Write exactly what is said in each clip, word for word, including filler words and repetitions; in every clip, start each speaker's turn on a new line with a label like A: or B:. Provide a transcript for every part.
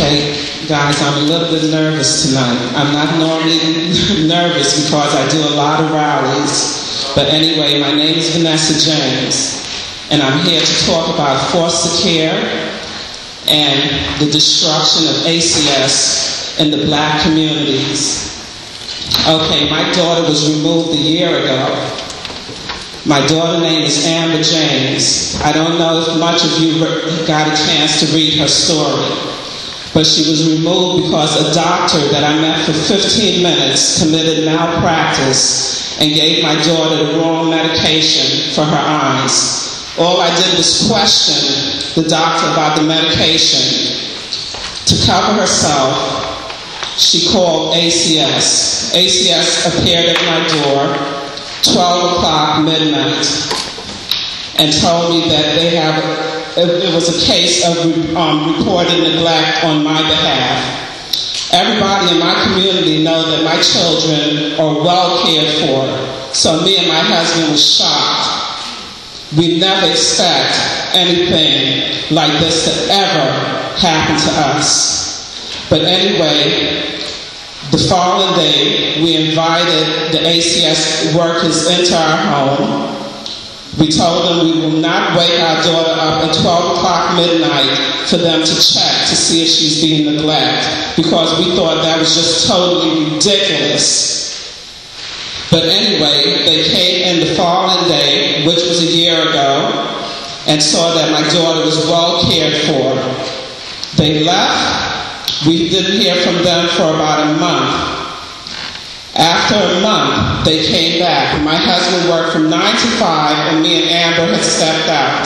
A: Okay, guys, I'm a little bit nervous tonight. I'm not normally nervous because I do a lot of rallies. But anyway, my name is Vanessa James, and I'm here to talk about foster care and the destruction of A C S in the black communities. Okay, my daughter was removed a year ago. My daughter's name is Amber James. I don't know if much of you got a chance to read her story, but she was removed because a doctor that I met for fifteen minutes committed malpractice and gave my daughter the wrong medication for her eyes. All I did was question the doctor about the medication. To cover herself, she called A C S. A C S appeared at my door twelve o'clock midnight and told me that they have it was a case of um, reported neglect on my behalf. Everybody in my community know that my children are well cared for, so me and my husband was shocked. We never expect anything like this to ever happen to us. But anyway, the following day, we invited the A C S workers into our home. We told them we will not wake our daughter up at twelve o'clock midnight for them to check to see if she's being neglected, because we thought that was just totally ridiculous. But anyway, they came in the following day, which was a year ago, and saw that my daughter was well cared for. They left. We didn't hear from them for about a month. After a month, they came back. My husband worked from nine to five, and me and Amber had stepped out.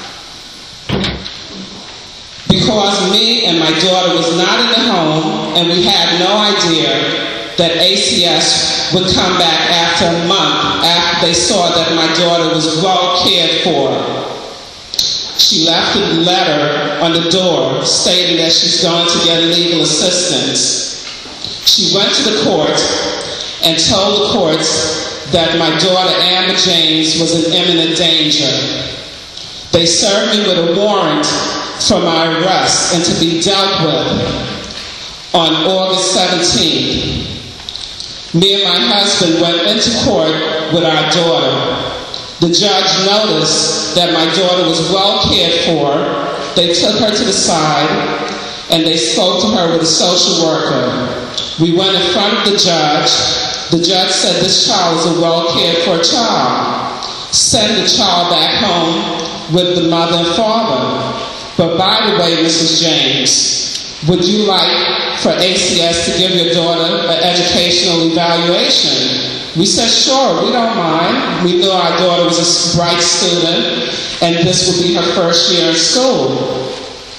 A: Because me and my daughter was not in the home, and we had no idea that A C S would come back after a month after they saw that my daughter was well cared for. She left a letter on the door stating that she's going to get legal assistance. She went to the court and told the courts that my daughter Amber James was in imminent danger. They served me with a warrant for my arrest and to be dealt with on August seventeenth. Me and my husband went into court with our daughter. The judge noticed that my daughter was well cared for. They took her to the side and they spoke to her with a social worker. We went in front of the judge. The judge said this child is a well cared for child. Send the child back home with the mother and father. But by the way, Missus James, would you like for A C S to give your daughter an educational evaluation? We said, sure, we don't mind. We knew our daughter was a bright student, and this would be her first year in school.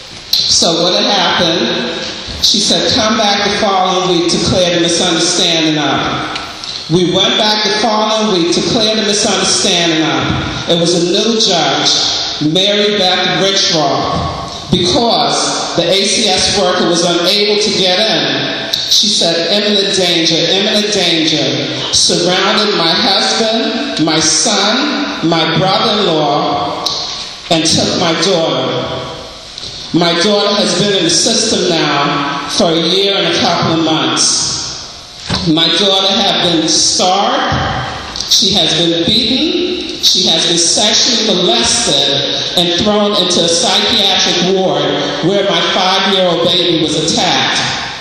A: So what had happened, she said, come back the following week to clear the misunderstanding up. We went back the following week to clear the misunderstanding up. It was a new judge, Mary Beth Richroth. Because the A C S worker was unable to get in, she said, imminent danger, imminent danger, surrounded my husband, my son, my brother-in-law, and took my daughter. My daughter has been in the system now for a year and a couple of months. My daughter has been starved, she has been beaten, she has been sexually molested and thrown into a psychiatric ward where my five-year-old baby was attacked.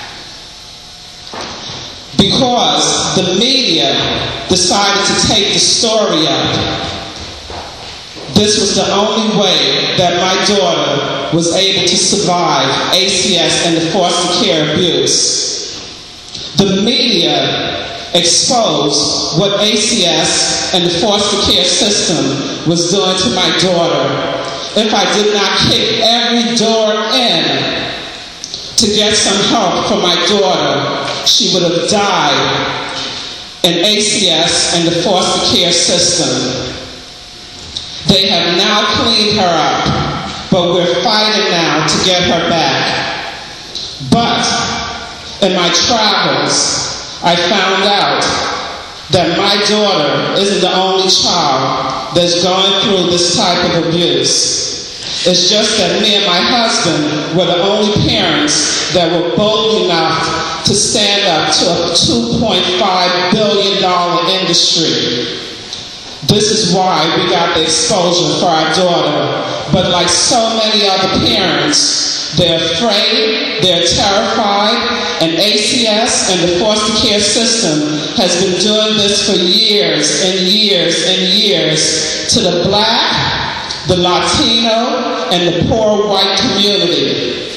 A: Because the media decided to take the story up, this was the only way that my daughter was able to survive A C S and the foster care abuse. The media exposed what A C S and the foster care system was doing to my daughter. If I did not kick every door in to get some help for my daughter, she would have died in A C S and the foster care system. They have now cleaned her up, but we're fighting now to get her back. But in my travels, I found out that my daughter isn't the only child that's going through this type of abuse. It's just that me and my husband were the only parents that were bold enough to stand up to a two point five billion dollars industry. This is why we got the exposure for our daughter. But like so many other parents, they're afraid, they're terrified, and A C S and the foster care system has been doing this for years and years and years to the Black, the Latino, and the poor white community.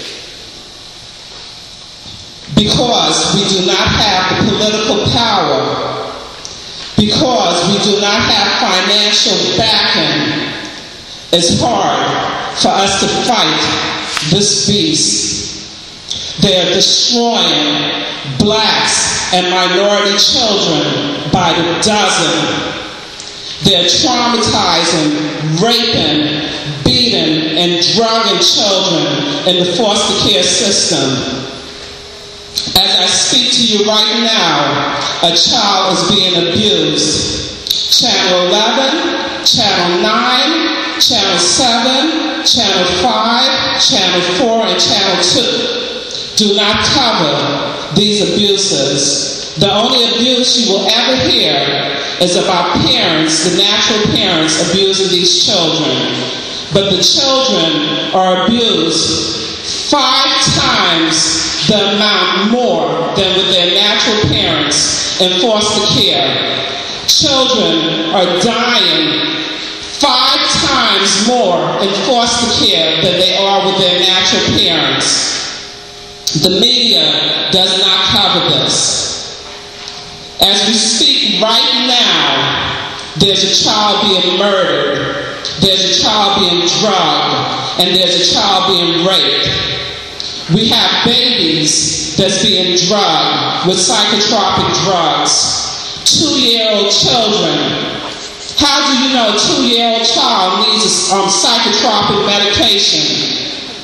A: Because we do not have the political power, because we do not have financial backing, it's hard for us to fight this beast. They are destroying blacks and minority children by the dozen. They're traumatizing, raping, beating, and drugging children in the foster care system. As I speak to you right now, a child is being abused. Channel eleven, Channel nine, Channel seven, Channel five, Channel four, and Channel two do not cover these abuses. The only abuse you will ever hear is about parents, the natural parents, abusing these children. But the children are abused five times the amount more than with their natural parents in foster care. Children are dying five times more in foster care than they are with their natural parents. The media does not cover this. As we speak right now, there's a child being murdered, there's a child being drugged, and there's a child being raped. We have babies that's being drugged with psychotropic drugs. Two-year-old children. How do you know a two-year-old child needs um, psychotropic medication?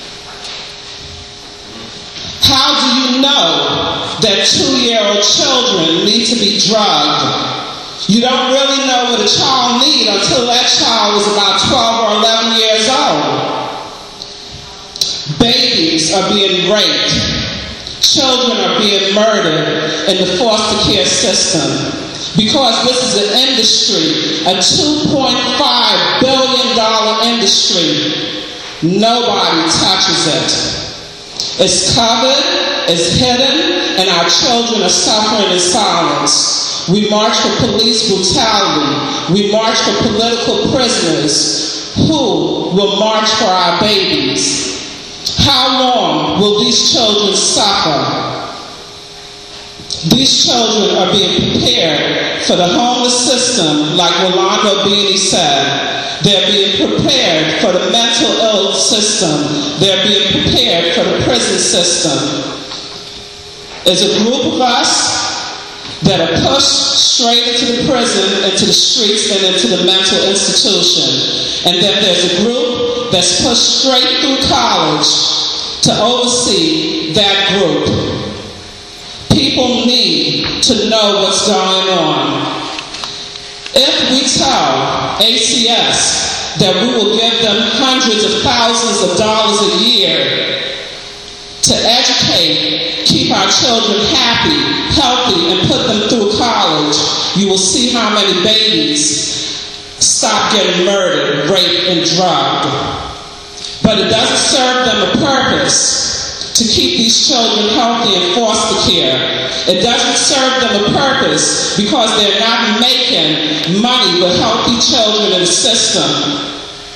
A: How do you know that two-year-old children need to be drugged? You don't really know what a child needs until that child is about twelve or eleven years old. Babies are being raped. Children are being murdered in the foster care system. Because this is an industry, a two point five billion dollars industry, nobody touches it. It's covered, it's hidden, and our children are suffering in silence. We march for police brutality. We march for political prisoners. Who will march for our babies? How long will these children suffer? These children are being prepared for the homeless system, like Rolando Beanie said. They're being prepared for the mental ill system. They're being prepared for the prison system. There's a group of us that are pushed straight into the prison, into the streets, and into the mental institution. And then there's a group that's pushed straight through college to oversee that group. People need to know what's going on. If we tell A C S that we will give them hundreds of thousands of dollars a year to educate, keep our children happy, healthy, and put them through college, you will see how many babies stop getting murdered, raped, and drugged. But it doesn't serve them a purpose to keep these children healthy in foster care. It doesn't serve them a purpose because they're not making money with healthy children in the system.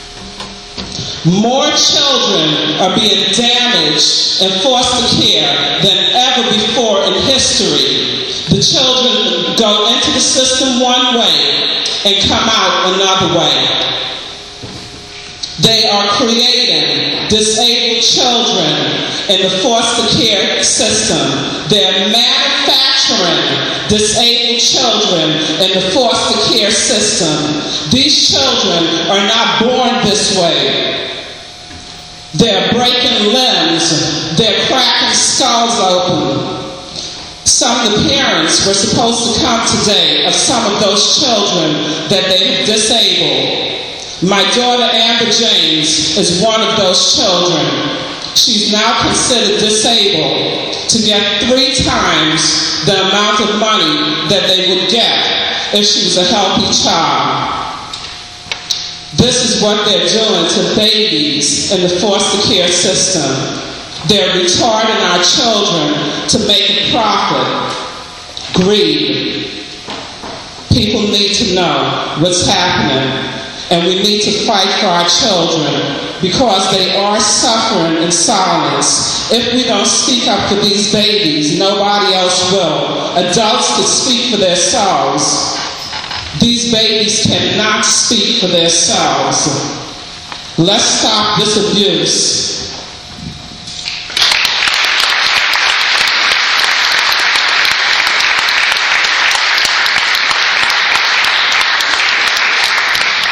A: More children are being damaged in foster care than ever before in history. The children go into the system one way and come out another way. They are creating disabled children in the foster care system. They're manufacturing disabled children in the foster care system. These children are not born this way. They're breaking limbs. They're cracking skulls open. Some of the parents were supposed to come today of some of those children that they have disabled. My daughter Amber James is one of those children. She's now considered disabled to get three times the amount of money that they would get if she was a healthy child. This is what they're doing to babies in the foster care system. They're retarding our children to make a profit. Greed. People need to know what's happening, and we need to fight for our children because they are suffering in silence. If we don't speak up for these babies, nobody else will. Adults can speak for themselves. These babies cannot speak for themselves. Let's stop this abuse.